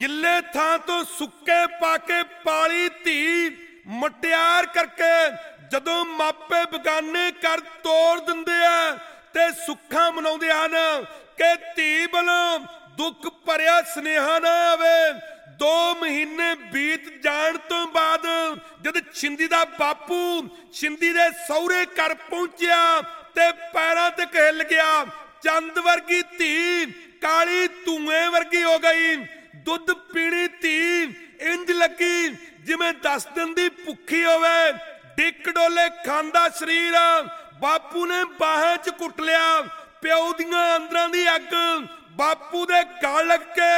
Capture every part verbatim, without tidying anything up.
ਗਿੱਲੇ ਥਾਂ ਤੋਂ ਸੁੱਕੇ ਪਾ ਕੇ ਪਾਲੀ ਧੀ ਮਟਿਆਰ ਕਰਕੇ ਜਦੋਂ ਮਾਪੇ ਬਗਾਨੇ ਕਰ ਤੋੜ ਦਿੰਦੇ ਆ ਤੇ ਸੁੱਖਾਂ ਮਨਾਉਂਦੇ ਹਨ ਕਿ ਧੀ ਵੱਲੋਂ ਦੁੱਖ ਭਰਿਆ ਸੁਨੇਹਾ ਨਾ ਆਵੇ। ਦੋ ਮਹੀਨੇ ਬੀਤ ਜਾਣ ਤੋਂ ਬਾਅਦ ਜਦ ਛਿੰਦੀ ਦਾ ਬਾਪੂ ਛਿੰਦੀ ਦੇ ਸਹੁਰੇ ਘਰ ਪਹੁੰਚਿਆ ਤੇ ਪੈਰਾਂ ਤੇ ਹਿੱਲ ਗਿਆ। ਚੰਦ ਵਰਗੀ ਧੀ ਕਾਲੀ ਧੂਏ ਵਰਗੀ ਹੋ ਗਈ। ਦੁੱਧ ਪੀਣੀ ਧੀ ਇੰਜ ਲੱਗੀ ਜਿਵੇਂ ਦਸ ਦਿਨ ਦੀ ਭੁੱਖੀ ਹੋਵੇ। ਡਿੱਕ ਡੋਲੇ ਖਾਂਦਾ ਸਰੀਰ ਬਾਪੂ ਨੇ ਬਾਹਾਂ 'ਚ ਕੁੱਟ ਲਿਆ। ਪਿਓ ਦੀਆਂ ਅੰਦਰਾਂ ਦੀ ਅੱਗ ਬਾਪੂ ਦੇ ਗਲ ਲੱਗ ਕੇ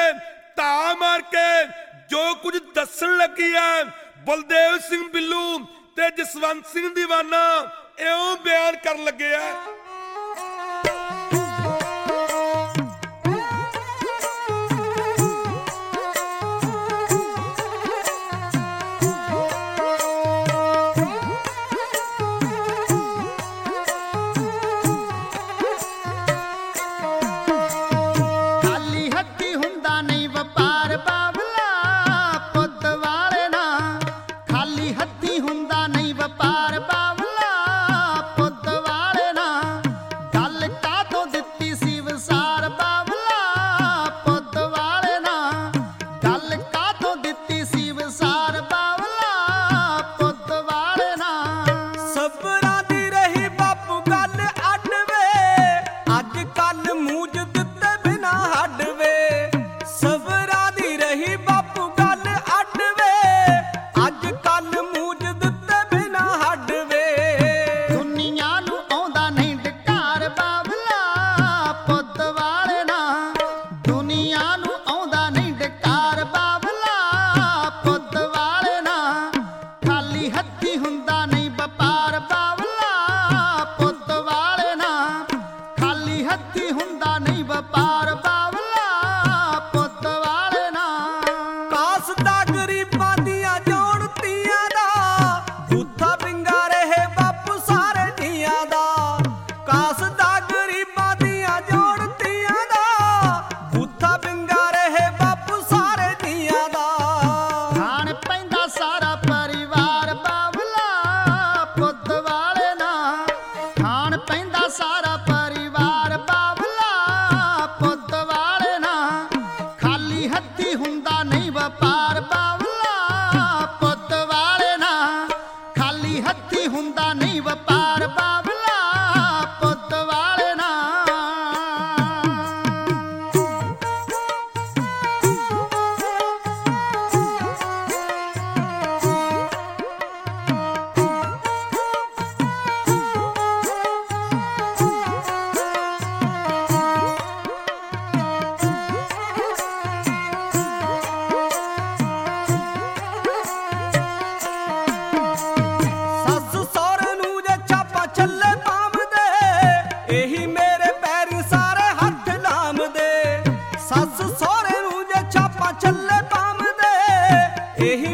ਧਾ ਮਾਰ ਕੇ ਜੋ ਕੁਝ ਦੱਸਣ ਲੱਗੀ ਹੈ ਬਲਦੇਵ ਸਿੰਘ ਬਿੱਲੂ ਤੇ ਜਸਵੰਤ ਸਿੰਘ ਦੀਵਾਨਾ ਇਉਂ ਬਿਆਨ ਕਰਨ ਲੱਗੇ ਆ। ਇਹੀ